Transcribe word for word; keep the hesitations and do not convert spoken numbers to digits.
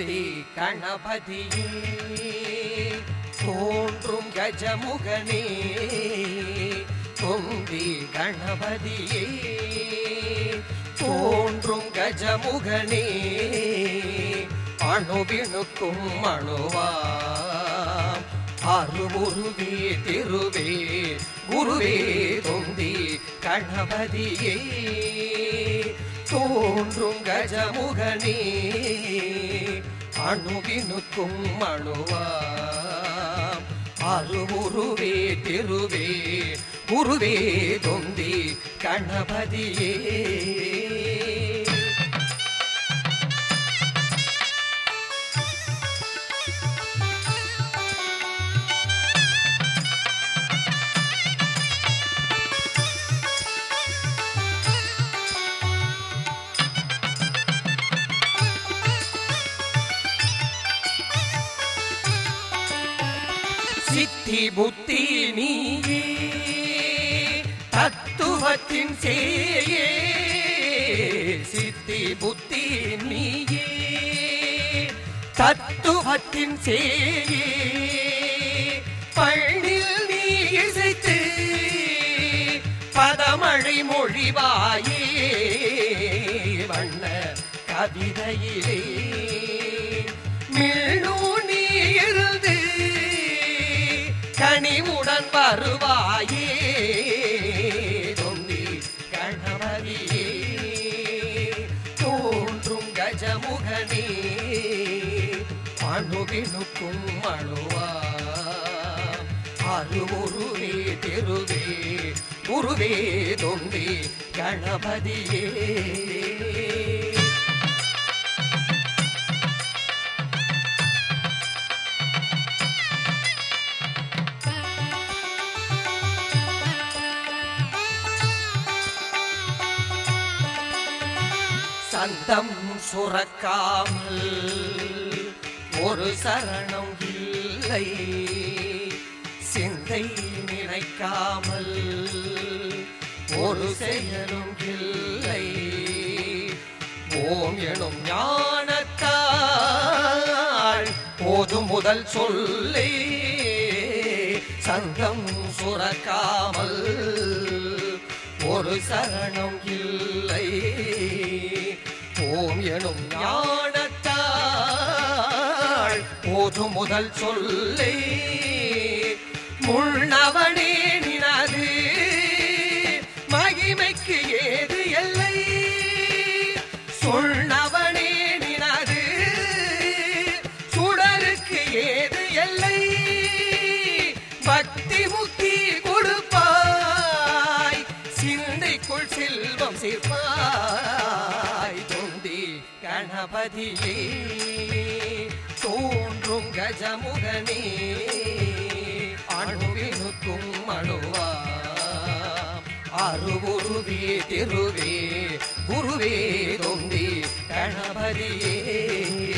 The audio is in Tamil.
தொந்தி கணபதியே தோன்றும் கஜமுகனே தொந்தி கணபதியே தோன்றும் கஜமுகனே அணுவினுக்கும் அணுவாம் அருவுருவே திருவே குருவே தொந்தி கணபதியே தோன்றும் கஜமுகனே அணுவினுக்கும் அணுவாம் அருவுருவே திருவே குருவே தொந்தி கணபதியே சித்தி புத்தி நீயே தத்துவத்தின் சேயே சித்தி புத்தி நீயே தத்துவத்தின் சேயே பள்ளில் நீ இசைத்து பதமழை மொழிவாயே வண்ண கவிதையிலே மீண்டும் நீ இருந்து கனிவுடன் வருவாயே தொந்தி கணபதியே தோன்றும் கஜமுகனே அணுவினுக்கும் அணுவாம் அருவுருவே திருவே குருவே தொந்தி கணபதியே சந்தம் சுரக்காமல் ஒரு சரணம் இல்லை சிந்தை நினைக்காமல் ஒரு செயலும் இல்லை ஓம் எனும் ஞானத்தால் போதும் முதல் சொல்லே சந்தம் சுரக்காமல் ஒரு சரணம் இல்லை ஓம் எனும் ஞானத்தால் போது முதல் சொல்லே முன்னவனே நினது மகிமைக்கு ஏது எல்லை சொன்னவனே நினது சுடருக்கு ஏது எல்லை பக்தி முக்தி கொடுப்பாய் சிந்தைக்குள் செல்வம் சேர்ப்பாய் தொந்தி கணபதியே தோன்றும் கஜமுகனே அணுவினுக்கும் அணுவாம் அருவுருவே திருவே குருவே தொந்தி கணபதியே